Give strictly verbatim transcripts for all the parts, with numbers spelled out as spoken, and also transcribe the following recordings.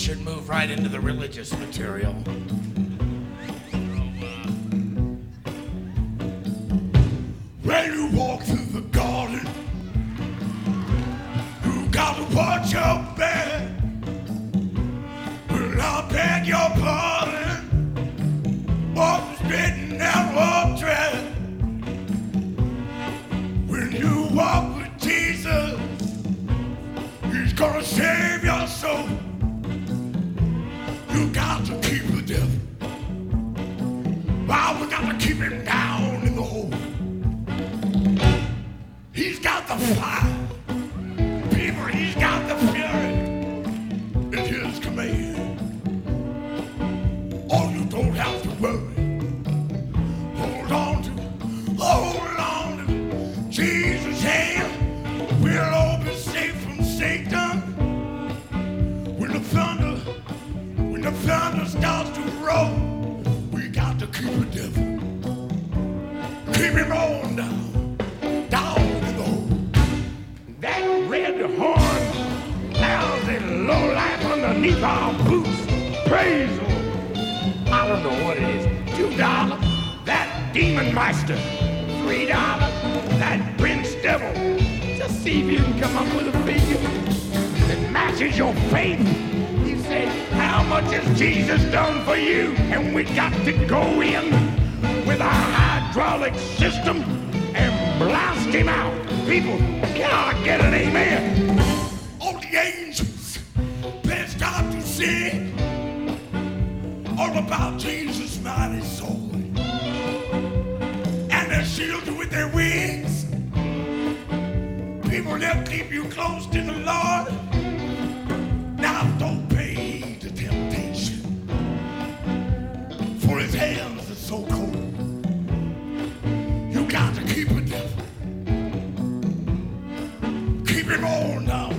should move right into the religious material. When you walk through the garden, you gotta watch your back. Well, I beg your pardon, for spitting out off track. When you walk with Jesus, He's gonna save your soul. You got to keep the devil. Wow, we got to keep him down in the hole. He's got the fire. People, he's got the fury at his command. Oh, you don't have to worry. Hold on to, hold on to Jesus' hand. We'll all be safe from Satan. When the thunder, when the thunder starts to roll, we got to keep the devil. Keep him on down, down in the hole. That red horn, lousy lowlife underneath our boots. Praise the Lord. I don't know what it is. Two dollars, that demon master. Three dollars, that prince devil. Just see if you can come up with a figure that matches your faith. He said, how much has Jesus done for you? And we got to go in with our hydraulic system and blast him out. People, can I get an amen? All the angels, let's start to sing all about Jesus' mighty soul. And they're shielded with their wings. People, they'll keep you close to the Lord. Now don't pay heed to temptation, for his hands are so cold. You got to keep the devil. Keep him on now.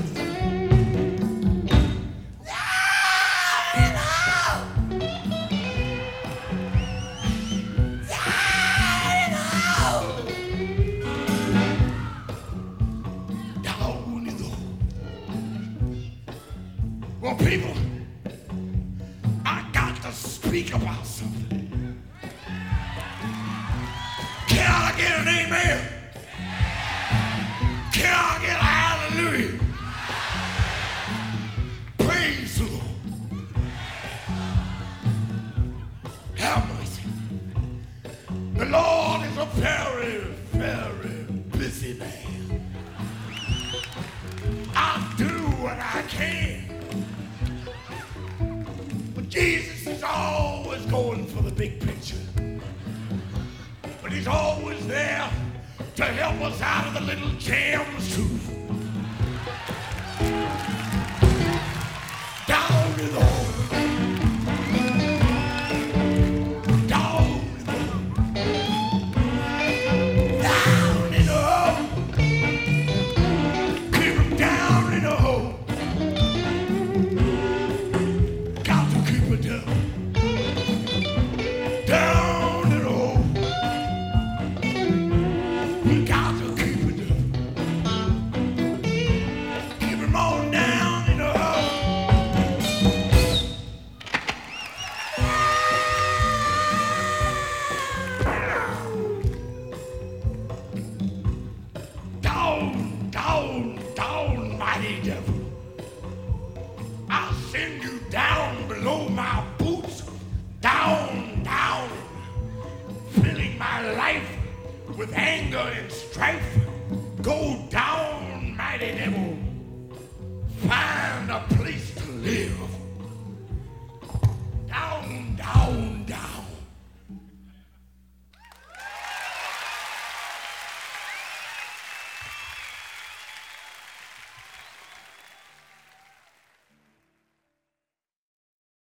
Well, people, I got to speak about something. Can I get an amen? Can I get a hallelujah? Praise the Lord. Have mercy. The Lord is a very, very busy man. I do what I can. Jesus is always going for the big picture. But he's always there to help us out of the little jams too. Down in the hole. Down in the hole. Down in the hole. Keep him down in the hole. Down in the hole. We got to keep it up. Keep him on down in the hole. Down, down, down, mighty devil. I'll send you down below my boots. Down, down, filling my life with anger and strife. Go down, mighty devil, find a place to live.